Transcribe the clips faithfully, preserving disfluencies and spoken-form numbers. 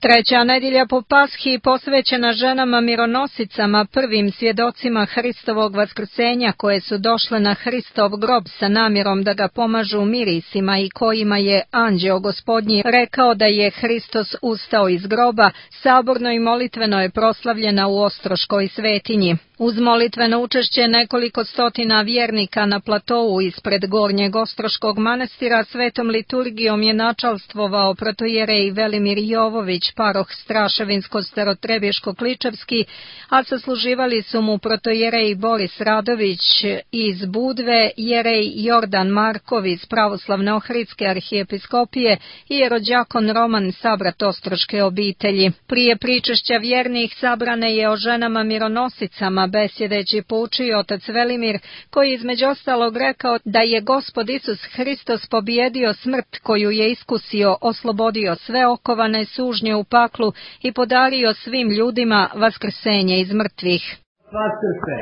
Treća nedjelja po Pashi posvećena ženama mironosicama, prvim svjedocima Hristovog vaskrsenja koje su došle na Hristov grob sa namjerom da ga pomažu mirisima i kojima je anđeo Gospodnji rekao da je Hristos ustao iz groba, saborno i molitveno je proslavljena u Ostroškoj svetinji. Uz molitveno učešće nekoliko stotina vjernika na platovu ispred Gornjeg Ostroškog manastira svetom liturgijom je načalstvovao protojerej Velimir Jovović, paroh Straševinsko-Starotrebješko-Kličevski, a sasluživali su mu protojerej Boris Radović iz Budve, jerej Jordan Markov iz Pravoslavne Ohridske arhijepiskopije i jerođakon Roman sabrat Ostroške obitelji. Prije pričešća vjernih sabrane je o ženama mironosicama besjedeći poučio otac Velimir, koji između ostalog rekao da je Gospod Isus Hristos pobjedio smrt koju je iskusio, oslobodio sve okovane sužnje u paklu i podario svim ljudima vaskrsenje iz mrtvih. Vaskrse!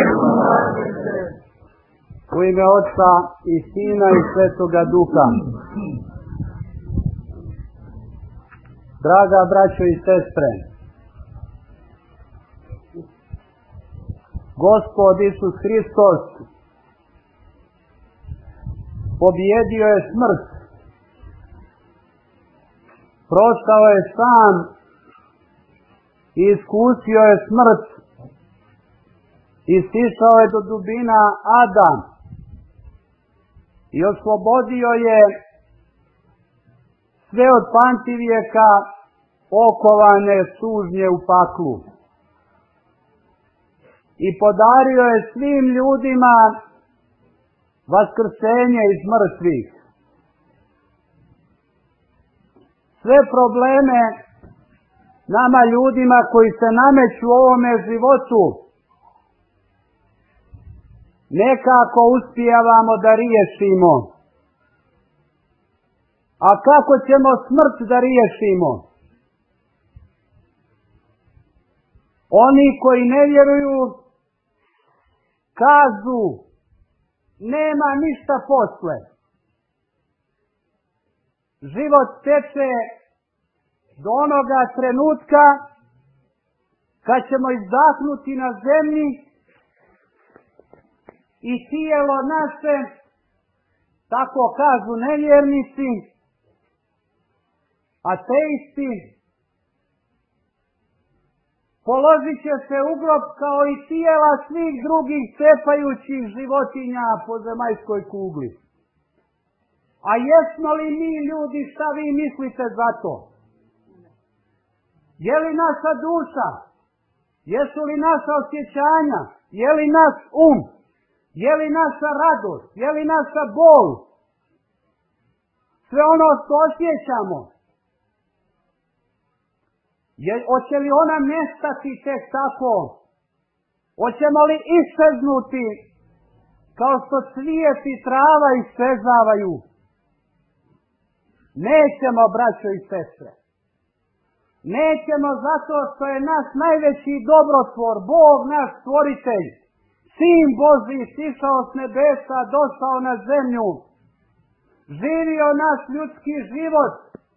U ime Otca i Sina i Svetoga Duha. Draga braćo i sestre, Gospod Isus Hristos pobjedio je smrt, prošao je sam i iskusio je smrt i stišao je do dubina ada i oslobodio je sve od pamtivijeka okovane sužnje u paklu i podario je svim ljudima vaskrsenje iz mrtvih. Sve probleme nama ljudima koji se nameću u ovome životu nekako uspijevamo da riješimo. A kako ćemo smrt da riješimo? Oni koji ne vjeruju kažu nema ništa posle. Život teče do onoga trenutka kad ćemo izdahnuti na zemlji i tijelo naše, tako kažu nevjernici, ateisti, položit će se u grob kao i tijela svih drugih cepajućih životinja po zemaljskoj kugli. A jesmo li mi ljudi, šta vi mislite za to? Je li naša duša? Jesu li naša osjećanja? Je li naš um? Je li naša radost? Je li naša bol? Sve ono što osjećamo, je, hoće li ona nestati tek tako? Hoćemo li iščeznuti kao što cvijet i trava iščezavaju? Nećemo, braćo i sestre. Nećemo zato što je naš najveći dobrotvor, Bog naš stvoritelj, Sin Božji sišao s nebesa, došao na zemlju, živio naš ljudski život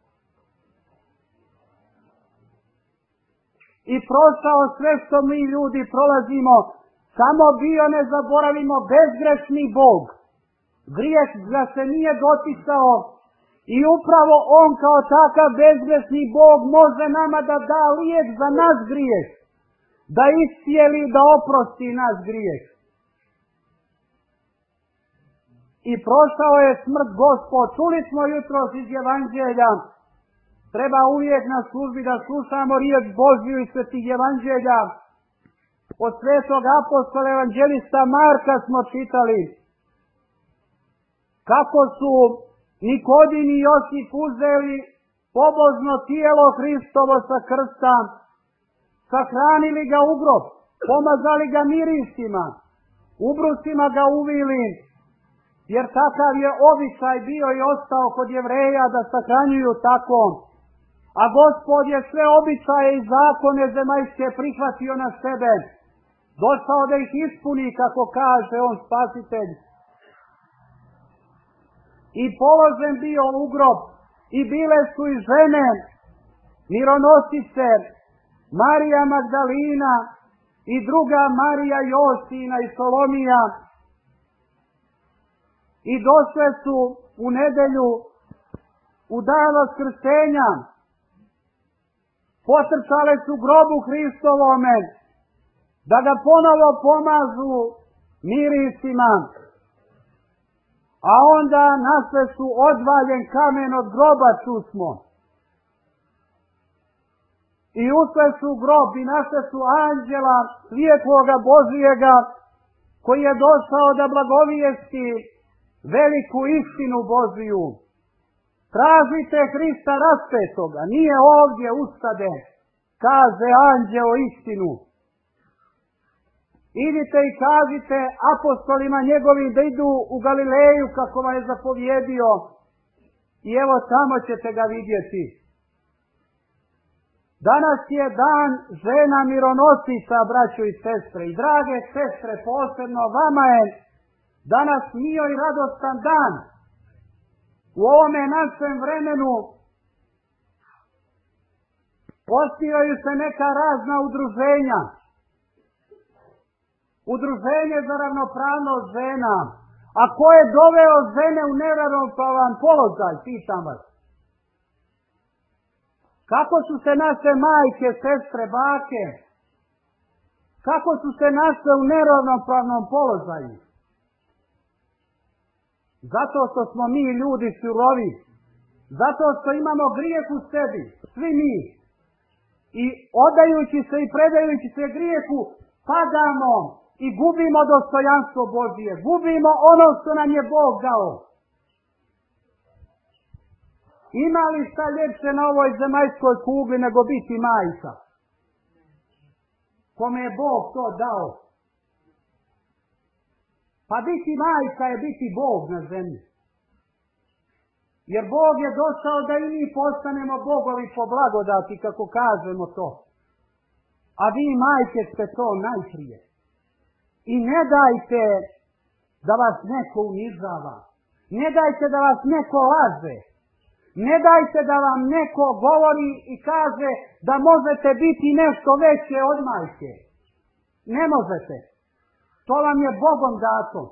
i prošao sve što mi ljudi prolazimo, samo bio, ne zaboravimo, bezgrešni Bog. Grijeh ga se nije doticao i upravo on kao takav bezgrešni Bog može nama da da lijek za naš grijeh, da iscijeli, da oprosti naš grijeh. I prošao je smrt Gospod. Čuli smo jutros iz Evanđelja, treba uvijek na službi da slušamo riječ Božju iz svetih Evanđelja. Od svetog apostola evanđelista Marka smo čitali kako su Nikodim i Josip uzeli pobožno tijelo Hristovo sa krsta, sahranili ga u grob, pomazali ga mirisima, ubrusima ga uvili, jer takav je običaj bio i ostao kod Jevreja da sahranjuju tako. A Gospod je sve običaje i zakone zemaljske prihvatio na sebe, došao da ih ispuni, kako kaže on Spasitelj. I položen bio u grob, i bile su i žene mironosice, Marija Magdalina i druga Marija Josina i Solomija, i došle su u nedelju, u dan vaskrsenja, potrčale su grobu Hristovome, da ga ponovo pomažu mirisima, a onda nasle su odvaljen kamen od groba, čusmo. I ušle su u grob i našle su anđela svijetloga Božijega, koji je došao da blagovijesti veliku istinu Božiju. Tražite Hrista raspetoga, nije ovdje ustade, kaže anđeo istinu. Idite i kažite apostolima njegovim da idu u Galileju kako vam je zapovjedio i evo tamo ćete ga vidjeti. Danas je dan žena mironosica, braćo i sestre, i drage sestre, posebno vama je danas mio i radostan dan. U ovome našem vremenu osnivaju se neka razna udruženja. Udruženje za ravnopravnost žena. A ko je doveo žene u neravnopravan položaj, pitam vas? Kako su se naše majke, sestre, bake, kako su se našle u neravnopravnom položaju? Zato što smo mi ljudi surovi, zato što imamo grijeh u sebi, svi mi. I odajući se i predajući se grijehu, padamo i gubimo dostojanstvo Božije, gubimo ono što nam je Bog dao. Ima li šta ljepše na ovoj zemaljskoj kugli nego biti majka? Kome je Bog to dao? Pa biti majka je biti Bog na zemlji. Jer Bog je došao da i mi postanemo Bogovi po blagodati, kako kažemo to. A vi, majke, ste to najprije. I ne dajte da vas neko unižava. Ne dajte da vas neko laže. Ne dajte da vam neko govori i kaže da možete biti nešto veće od majke. Ne možete. To vam je Bogom dato.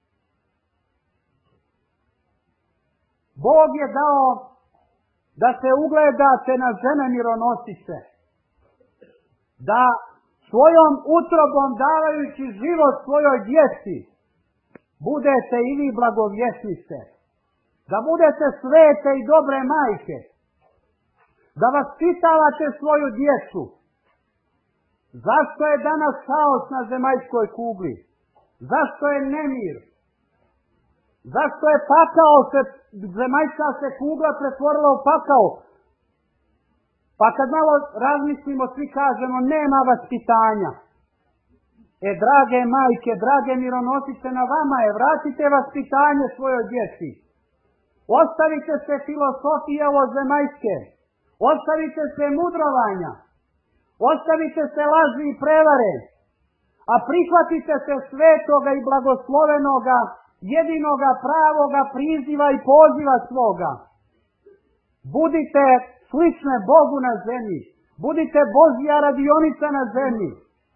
Bog je dao da se ugledate na žene mironosice. Da svojom utrobom davajući život svojoj djeci budete i vi blagovjesnice. Da budete svete i dobre majke. Da vaspitavate svoju djecu. Zašto je danas haos na zemaljskoj kugli? Zašto je nemir? Zašto je pakao se, zemaljska se kugla pretvorila u pakao? Pa kad malo razmislimo, svi kažemo, nema vaspitanja. E, drage majke, drage mironosice, na vama je, vratite vaspitanje svojoj djeci. Ostavite se filosofije ovozemaljske. Ostavite se mudrovanja. Ostavite se laži i prevare. A prihvatite se svetoga i blagoslovenoga, jedinoga pravoga priziva i poziva svoga. Budite slične Bogu na zemlji. Budite Božja radionica na zemlji.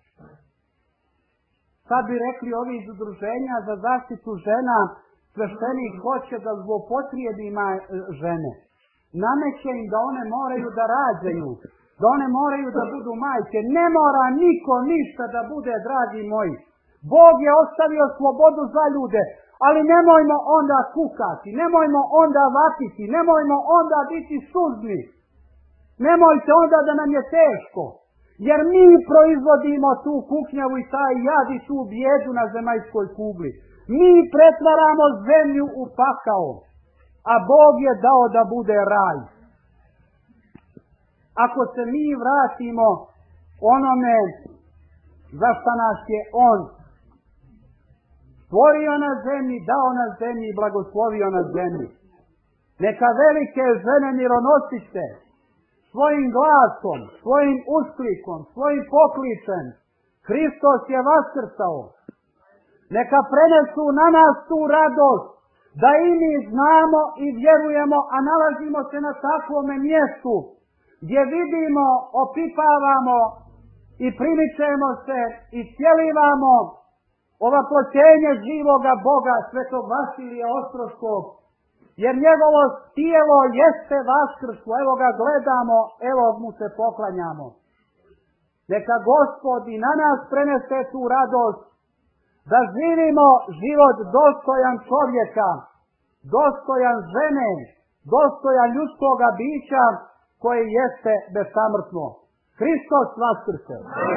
Sad bi rekli ovi iz udruženja za zaštitu žena, sveštenik hoće da zlopotrijebi žene. Nameće im da one moraju da rađaju, da one moraju da budu majke. Ne mora niko ništa da bude, dragi moji. Bog je ostavio slobodu za ljude, ali nemojmo onda kukati, nemojmo onda vatiti, nemojmo onda biti suzni. Nemojte onda da nam je teško, jer mi proizvodimo tu kuknjavu i taj jad i tu bijedu na zemaljskoj kugli. Mi pretvaramo zemlju u pakao, a Bog je dao da bude raj. Ako se mi vratimo onome za šta nas je On stvorio na zemlji, dao na zemlji i blagoslovio na zemlji. Neka velike žene mironosice svojim glasom, svojim usklikom, svojim pokličem Hristos je vaskrstao. Neka prenesu na nas tu radost, da i mi znamo i vjerujemo, a nalazimo se na takvome mjestu, gdje vidimo, opipavamo i primičemo se i cjelivamo ovaploćenje živoga Boga svetog Vasilija Ostroškog, jer njegovo tijelo jeste vaskrslo, evo ga gledamo, evo mu se poklanjamo. Neka Gospod i na nas prenese tu radost, da živimo život dostojan čovjeka, dostojan žene, dostojan ljudskoga bića koje jeste besamrtno. Hristos vaskrse!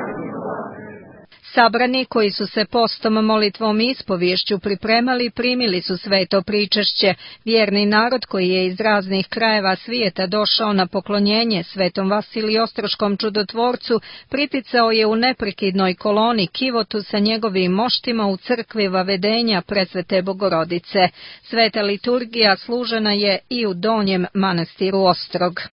Sabrani koji su se postom, molitvom i ispovješću pripremali, primili su sveto pričešće. Vjerni narod koji je iz raznih krajeva svijeta došao na poklonjenje svetom Vasiliju Ostroškom čudotvorcu priticao je u neprekidnoj koloni kivotu sa njegovim moštima u crkvi Vavedenja Presvete Bogorodice. Sveta liturgija služena je i u Donjem manastiru Ostrog.